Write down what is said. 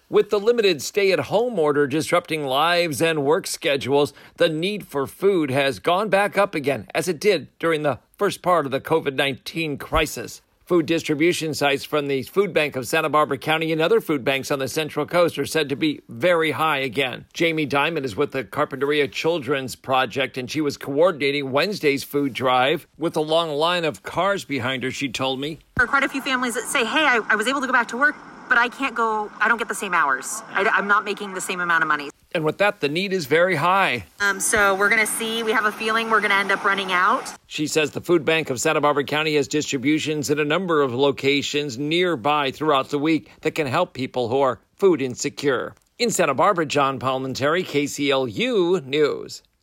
With the limited stay-at-home order disrupting lives and work schedules, the need for food has gone back up again, as it did during the first part of the COVID-19 crisis. Food distribution sites from the Food Bank of Santa Barbara County and other food banks on the Central Coast are said to be very high again. Jamie Diamond is with the Carpinteria Children's Project, and she was coordinating Wednesday's food drive with a long line of cars behind her, she told me. There are quite a few families that say, hey, I was able to go back to work, but I don't get the same hours. I'm not making the same amount of money. And with that, the need is very high. So we're going to see, we have a feeling we're going to end up running out. She says the Food Bank of Santa Barbara County has distributions in a number of locations nearby throughout the week that can help people who are food insecure. In Santa Barbara, John Palmentary, KCLU News.